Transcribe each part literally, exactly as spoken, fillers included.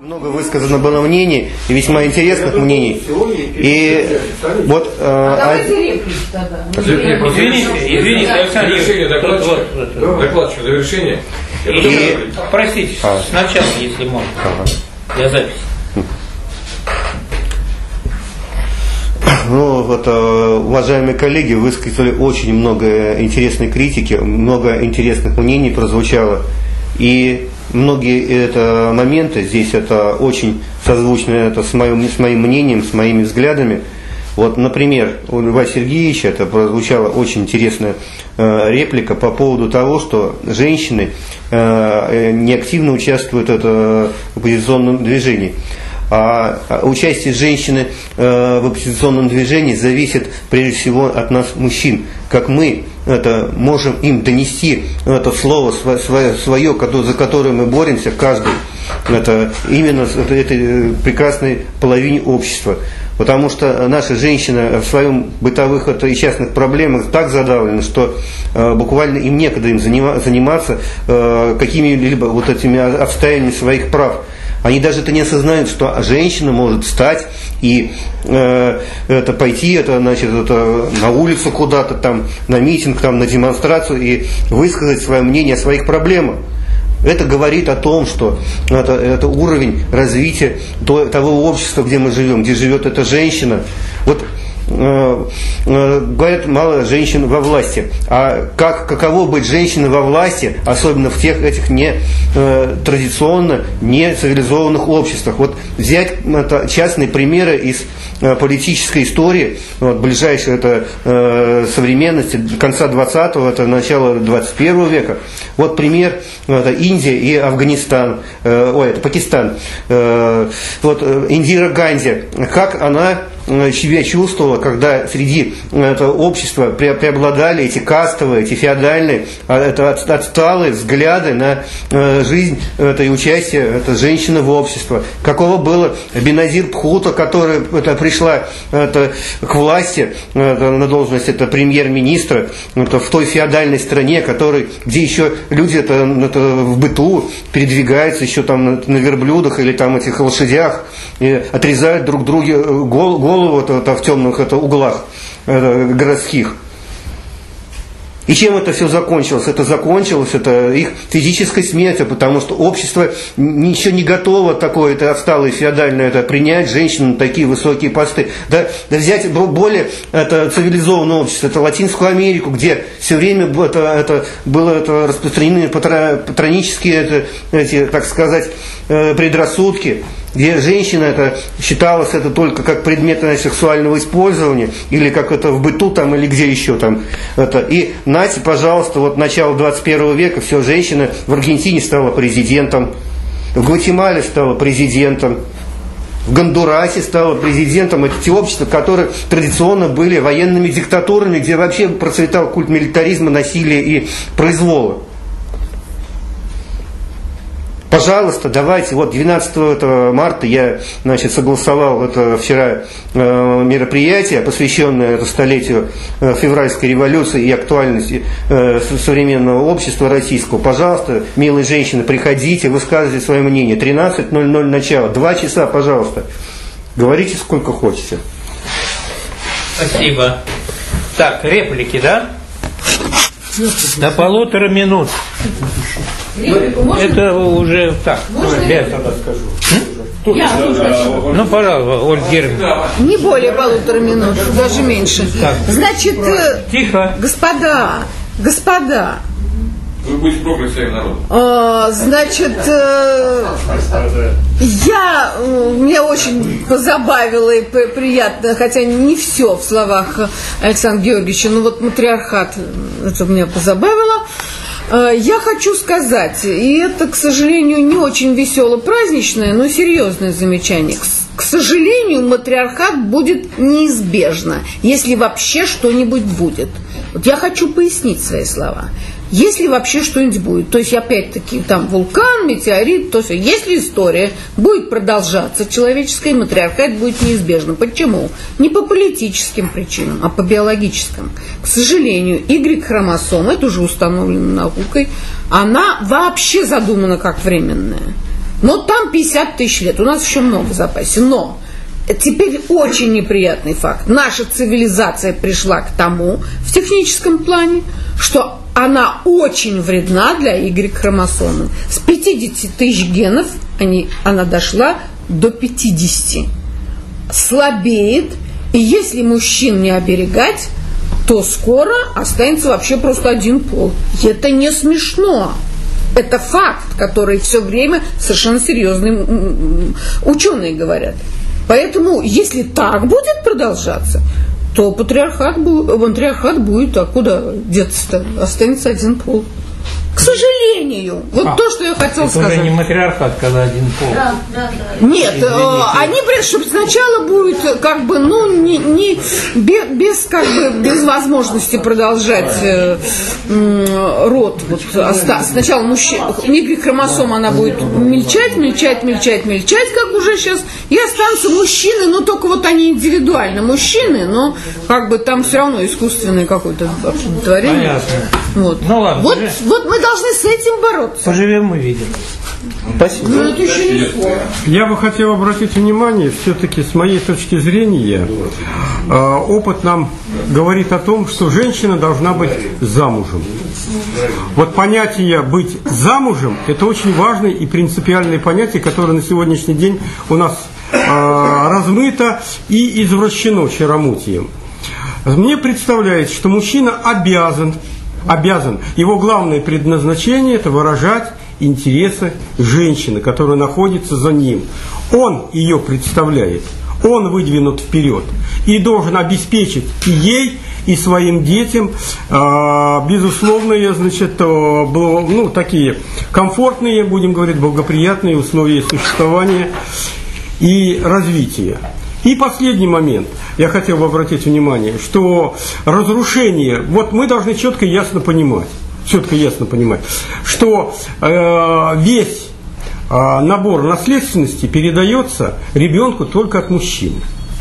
Много высказано было мнений, и весьма интересных мнений. И вот... Э, а давайте реплики тогда. Извините, извините, Александр Юрьевич, докладчика, докладчика завершения. И, простите, а. сначала, если можно, ага. для записи. Ну, вот, уважаемые коллеги, высказали очень много интересной критики, много интересных мнений прозвучало. И многие это моменты здесь это очень созвучно это с, моим, с моим мнением, с моими взглядами. Вот, например, у Льва Сергеевича это прозвучала очень интересная э, реплика по поводу того, что женщины э, неактивно участвуют это, в оппозиционном движении. А участие женщины э, в оппозиционном движении зависит прежде всего от нас, мужчин. Как мы это, можем им донести это слово свое, свое, за которое мы боремся, каждый, это, именно это, этой прекрасной половине общества. Потому что наши женщины в своем бытовых это, и частных проблемах так задавлены, что э, буквально им некогда им занима, заниматься э, какими-либо вот этими отстаиваниями своих прав. Они даже это не осознают, что женщина может встать и э, это, пойти это, значит, это, на улицу куда-то, там, на митинг, там, на демонстрацию и высказать свое мнение о своих проблемах. Это говорит о том, что это, это уровень развития того общества, где мы живем, где живет эта женщина. Вот э, э, говорят, мало женщин во власти. А как, каково быть женщиной во власти, особенно в тех этих не э, традиционно не цивилизованных обществах? Вот взять это, частные примеры из э, политической истории, вот, ближайшей это, э, современности, конца двадцатого, это начало двадцать первого века. Вот пример, это Индия и Афганистан, э, ой, это Пакистан. Э, вот Индира Ганди, как она себя чувствовала, когда среди этого общества преобладали эти кастовые, эти феодальные, это отсталые взгляды на жизнь это, и участие это, женщины в обществе. Каково было Беназир Бхутто, которая это, пришла это, к власти это, на должность это, премьер-министра это, в той феодальной стране, который, где еще люди это, это, в быту передвигаются еще там на, на верблюдах или там этих лошадях, и отрезают друг друге голову это, это, в темных это, углах это, городских. И чем это все закончилось? Это закончилось это их физической смертью, потому что общество ничего не готово такое, это отсталое феодальное, это принять женщин на такие высокие посты. Да, да взять более это, цивилизованное общество, это Латинскую Америку, где все время это, это, было это, распространены патронические это, эти, так сказать, предрассудки, где женщина это, считалась это только как предмет сексуального использования, или как это в быту там, или где еще там. Это. И нате, пожалуйста, вот начало двадцать первого века, все, женщина в Аргентине стала президентом, в Гватемале стала президентом, в Гондурасе стала президентом. Это те общества, которые традиционно были военными диктатурами, где вообще процветал культ милитаризма, насилия и произвола. Пожалуйста, давайте, вот двенадцатого марта я, значит, согласовал это вчера э, мероприятие, посвященное это столетию э, февральской революции и актуальности э, современного общества российского. Пожалуйста, милые женщины, приходите, высказывайте свое мнение. тринадцать ноль ноль начало, два часа, пожалуйста. Говорите сколько хотите. Спасибо. Так, реплики, да? До полутора минут. Это уже так. Я тогда скажу. Я ну, пожалуйста, Ольга Германовна. Не более полутора минут, даже меньше. Так. Значит, тихо. Господа, господа. Вы будете прокляты своим народом. А, значит, э, я, меня очень позабавило и приятно, хотя не все в словах Александра Георгиевича, но вот матриархат, это меня позабавило. Я хочу сказать, и это, к сожалению, не очень весело-праздничное, но серьезное замечание. К сожалению, матриархат будет неизбежно, если вообще что-нибудь будет. Вот я хочу пояснить свои слова. Если вообще что-нибудь будет, то есть опять-таки там вулкан, метеорит, то все. Если история будет продолжаться, человеческая, матриархат будет неизбежно. Почему? Не по политическим причинам, а по биологическим. К сожалению, Y-хромосома, это уже установлено наукой, она вообще задумана как временная. Но там пятьдесят тысяч лет, у нас еще много в запасе. Но теперь очень неприятный факт. Наша цивилизация пришла к тому в техническом плане, что она очень вредна для Y-хромосомы. С пятидесяти тысяч генов они, она дошла до пятидесяти. Слабеет, и если мужчин не оберегать, то скоро останется вообще просто один пол. И это не смешно. Это факт, который все время совершенно серьезные ученые говорят. Поэтому, если так будет продолжаться, то патриархат, матриархат будет, а куда деться-то? Останется один пол. К сожалению, вот а, то, что я хотела это сказать. Это уже не матриархат, когда один пол. Да, да, да. Нет, э, они говорят, что сначала будет как бы, ну, не, не, без, без, как бы, без возможности продолжать э, э, род. Вот, оста- сначала мужчина, Y-хромосома, она будет мельчать, мельчать, мельчать, мельчать, как уже сейчас, и останутся мужчины, но только вот они индивидуально мужчины, но как бы там все равно искусственное какое-то творение. Понятно. Вот. Ну ладно. Вот, вот мы должны с этим бороться. Поживем, мы видим. Спасибо. Ну, это еще не скоро. Я бы хотел обратить внимание, все-таки с моей точки зрения, опыт нам говорит о том, что женщина должна быть замужем. Вот понятие «быть замужем» – это очень важное и принципиальное понятие, которое на сегодняшний день у нас размыто и извращено чаромутием. Мне представляется, что мужчина обязан обязан. Его главное предназначение – это выражать интересы женщины, которая находится за ним. Он ее представляет, он выдвинут вперед и должен обеспечить и ей, и своим детям э, безусловные, значит, э, ну, такие комфортные, будем говорить, благоприятные условия существования и развития. И последний момент, я хотел бы обратить внимание, что разрушение, вот мы должны четко и ясно понимать, четко и ясно понимать, что э, весь э, набор наследственности передается ребенку только от мужчины.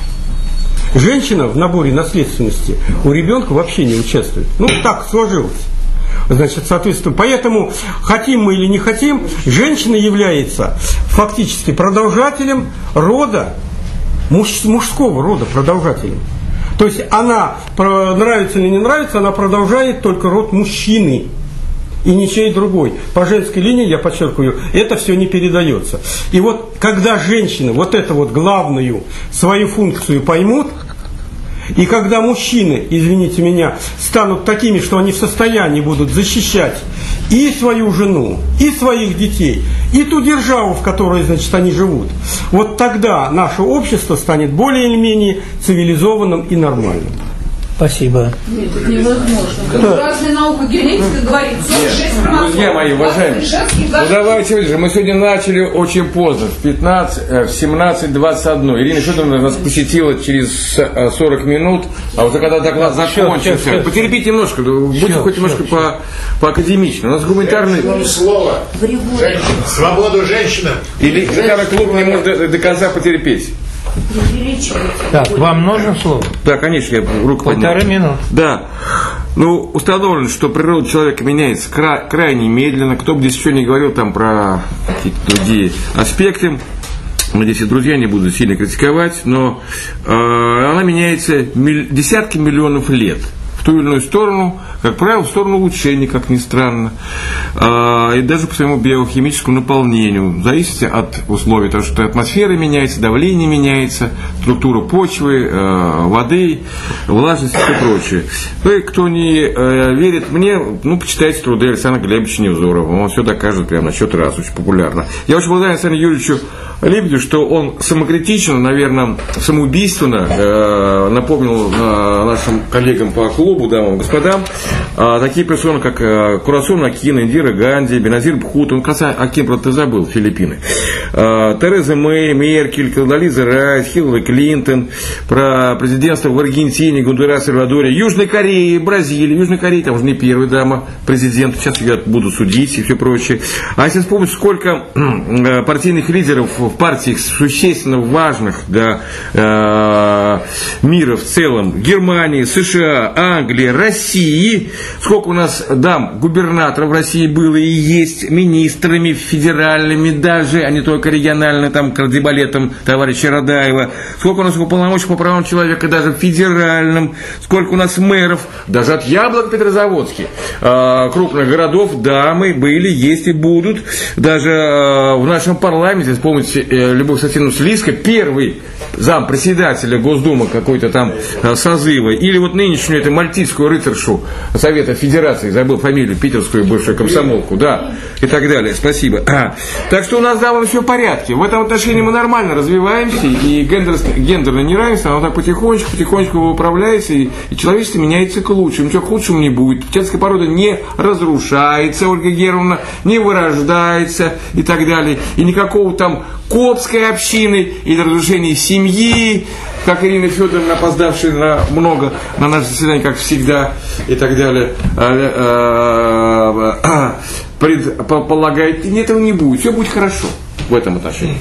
Женщина в наборе наследственности у ребенка вообще не участвует. Ну, так сложилось. Значит, соответственно, поэтому, хотим мы или не хотим, женщина является фактически продолжателем рода, Муж, мужского рода продолжателем. То есть она, нравится или не нравится, она продолжает только род мужчины и ничей другой. По женской линии, я подчеркиваю, это все не передается. И вот когда женщины вот эту вот главную свою функцию поймут, и когда мужчины, извините меня, станут такими, что они в состоянии будут защищать и свою жену, и своих детей, и ту державу, в которой, значит, они живут, вот тогда наше общество станет более или менее цивилизованным и нормальным. Спасибо. Нет, это невозможно. Разная наука генетика говорит сорок шесть хромосом. Друзья мои, уважаемые, ну давайте же, мы сегодня начали очень поздно, в пятнадцать, в семнадцать двадцать один. Ирина Федоровна нас посетила через сорок минут, а уже когда доклад закончился, потерпите немножко, будьте все, хоть немножко все, по, по академичному. У нас гуманитарный... Слово. Женщина. Свободу женщинам. Или гуманитарный клуб не может до конца потерпеть. Так, вам нужно слово? Да, конечно, я руку поднял. Полторы минуты. Да. Ну, установлено, что природа человека меняется кра- крайне медленно. Кто бы здесь еще не говорил там про какие-то другие аспекты. Мы здесь и друзья не буду сильно критиковать, но э, она меняется миль- десятки миллионов лет. В ту или иную сторону, как правило, в сторону улучшения, как ни странно, и даже по своему биохимическому наполнению, зависит от условий, потому что атмосфера меняется, давление меняется, структура почвы, воды, влажность и все прочее. И кто не верит мне, ну, почитайте труды Александра Глебовича Невзорова, он все докажет прямо на счет раз, очень популярно. Я очень благодарен Александру Юрьевичу Лебедю, что он самокритично, наверное, самоубийственно э, напомнил э, нашим коллегам по клубу, дамам и господам, э, такие персоны, как э, Курасун Акин, Индира Ганди, Беназир Бхутто, он, кстати, Акин, правда, ты забыл, Филиппины, э, Тереза Мэй, Меркель, Кондолиза Райс, Хиллари Клинтон, про президентство в Аргентине, Гондурасе, Сальвадоре, Южной Корее, Бразилии, Южной Корее, там уже не первая дама президента, сейчас ее будут судить и все прочее. А если вспомнить, сколько э, партийных лидеров в в партиях существенно важных для э, мира в целом, Германии, США, Англии, России, сколько у нас дам губернаторов в России было и есть, министрами федеральными даже, а не только региональными, там, кардебалетом товарища Радаева, сколько у нас уполномоченных по правам человека даже в федеральном, сколько у нас мэров, даже от Яблок Петрозаводске, э, крупных городов, дамы были, есть и будут, даже э, в нашем парламенте, вспомните, э, Любовь Сатиновна Слизко, первый зампредседателя Госдумы какой-то там э, созыва, или вот нынешнюю эту мальтийскую рыцаршу Совета Федерации, забыл фамилию, питерскую бывшую комсомолку, да, и так далее, спасибо. А, так что у нас, дамы, все в порядке, в этом отношении мы нормально развиваемся, и гендерное, гендерное неравенство, оно так потихонечку, потихонечку выправляется, и, и человечество меняется к лучшему, ничего к худшему не будет, человеческая порода не разрушается, Ольга Германовна, не вырождается и так далее, и никакого там копской общины или разрушения семьи, как Ирина Федоровна, опоздавшая на много на наше заседание, как всегда, и так далее, предполагает, и этого не будет, все будет хорошо в этом отношении.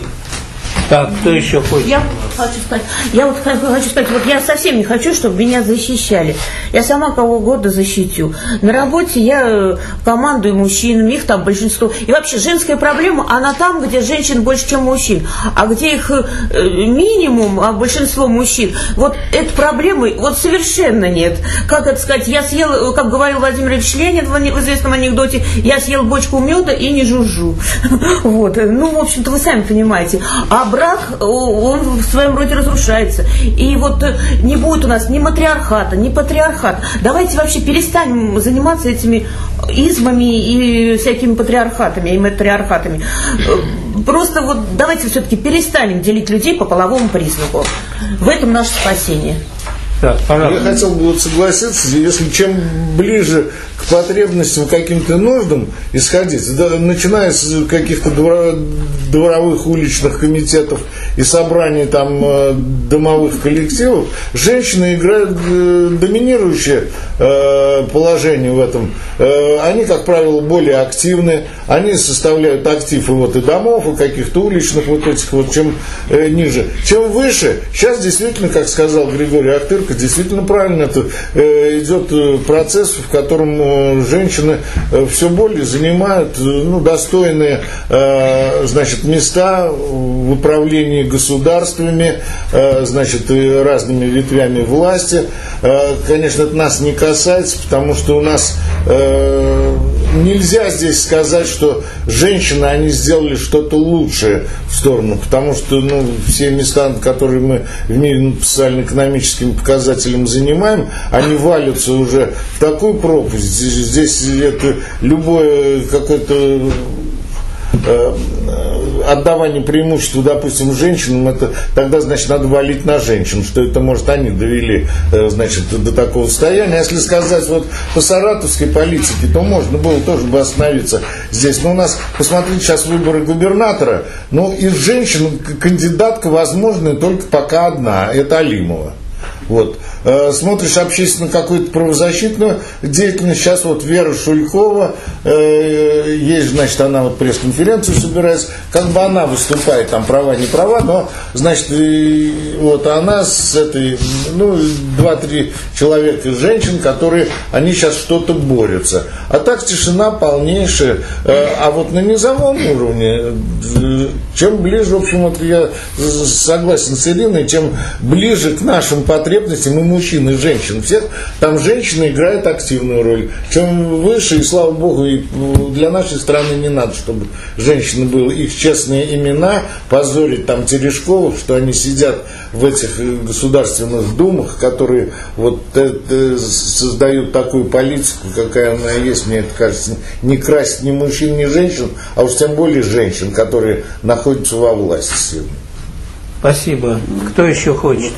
Так, кто еще хочет? Я хочу сказать, я вот хочу сказать, вот я совсем не хочу, чтобы меня защищали. Я сама кого угодно защитю. На работе я командую мужчинами, их там большинство. И вообще женская проблема, она там, где женщин больше, чем мужчин. А где их минимум, а большинство мужчин, вот этой проблемы вот совершенно нет. Как это сказать, я съел, как говорил Владимир Ильич Ленин в известном анекдоте, я съел бочку меда и не жужжу. Вот. Ну, в общем-то, вы сами понимаете. А брак, он в своем роде разрушается. И вот не будет у нас ни матриархата, ни патриархата. Давайте вообще перестанем заниматься этими измами и всякими патриархатами и матриархатами. Просто вот давайте все-таки перестанем делить людей по половому признаку. В этом наше спасение. Да, я хотел бы вот согласиться, если чем ближе к потребностям, каким-то нуждам исходить, да, начиная с каких-то дворовых уличных комитетов и собраний там домовых коллективов, женщины играют доминирующее э, положение в этом. Э, они, как правило, более активны, они составляют актив и вот и домов, и каких-то уличных вот этих вот, чем э, ниже. Чем выше, сейчас действительно, как сказал Григорий Ахтырка, действительно правильно, это э, идет процесс, в котором э, женщины э, все более занимают э, ну, достойные э, значит, места в управлении государствами, э, значит, и разными ветвями власти. Э, конечно, это нас не касается, потому что у нас э, нельзя здесь сказать, что женщины, они сделали что-то лучшее в сторону, потому что ну, все места, которые мы в мире социально-экономическими показателями занимаем, они валятся уже в такую пропасть. Здесь это любое какое-то отдавание преимущества, допустим, женщинам, это тогда, значит, надо валить на женщин, что это, может, они довели, значит, до такого состояния. Если сказать вот по саратовской политике, то можно было тоже бы остановиться здесь. Но у нас, посмотрите, сейчас выборы губернатора, ну, из женщин кандидатка возможная только пока одна, это Алимова. Вот. Смотришь общественно какую-то правозащитную деятельность, сейчас вот Вера Шулькова, э, есть, значит, она вот пресс-конференцию собирается, как бы она выступает, там права, не права, но, значит, и, вот она с этой, ну, два-три человека женщин, которые, они сейчас что-то борются. А так тишина полнейшая. Э, а вот на низовом уровне, э, чем ближе, в общем, вот я согласен с Ириной, чем ближе к нашим потребностям, и мужчин, и женщин, всех, там женщины играют активную роль. Чем выше, и слава богу, и для нашей страны не надо, чтобы женщины были их честные имена, позорить там Терешковых, что они сидят в этих государственных думах, которые вот это, создают такую политику, какая она есть, мне это кажется, не красит ни мужчин, ни женщин, а уж тем более женщин, которые находятся во власти сегодня. Спасибо. Кто еще хочет?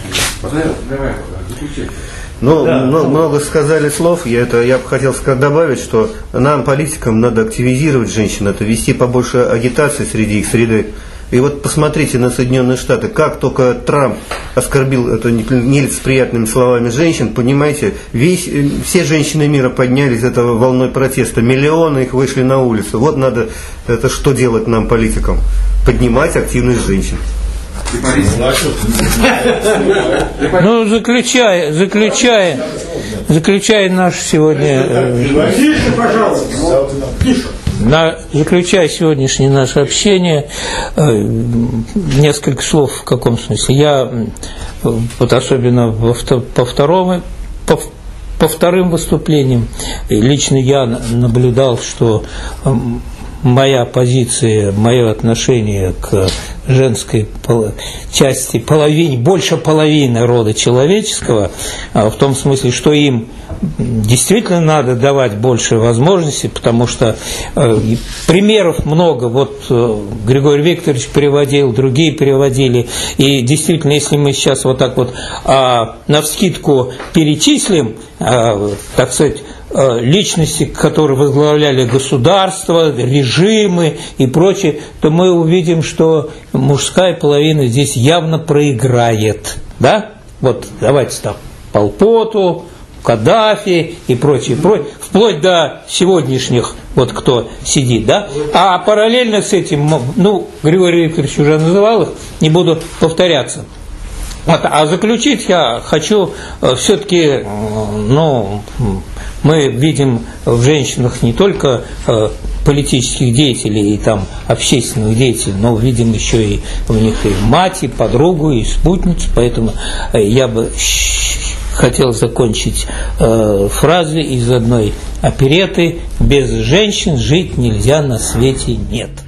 Ну, да. много, много сказали слов. Я, это, я бы хотел сказать, добавить, что нам, политикам, надо активизировать женщин, это вести побольше агитации среди их среды. И вот посмотрите на Соединенные Штаты, как только Трамп оскорбил это нелицеприятными словами женщин, понимаете, весь, все женщины мира поднялись этого волной протеста, миллионы их вышли на улицу. Вот надо, это что делать нам, политикам? поднимать активность женщин. Ну, заключая, заключая, заключая наш сегодня... Тише, пожалуйста. Тише. На, заключая сегодняшнее наше общение, э, несколько слов в каком смысле. Я, э, вот особенно во, по, второму, по, по вторым выступлениям, лично я наблюдал, что э, моя позиция, мое отношение к женской пол- части, половине, больше половины рода человеческого, э, в том смысле, что им действительно надо давать больше возможностей, потому что э, примеров много. Вот э, Григорий Викторович переводил, другие переводили. И действительно, если мы сейчас вот так вот э, навскидку перечислим, э, так сказать, э, личности, которые возглавляли государство, режимы и прочее, то мы увидим, что мужская половина здесь явно проиграет. Да? Вот давайте так, Пол Поту, Каддафи и прочее, прочее, вплоть до сегодняшних, вот кто сидит, да, а параллельно с этим, ну, Григорий Викторович уже называл их, не буду повторяться. Вот, а заключить я хочу все-таки, ну, мы видим в женщинах не только политических деятелей и там общественных деятелей, но видим еще и в них и мать, и подругу, и спутницу, поэтому я бы хотел закончить э, фразой из одной оперетты: «Без женщин жить нельзя, на свете нет».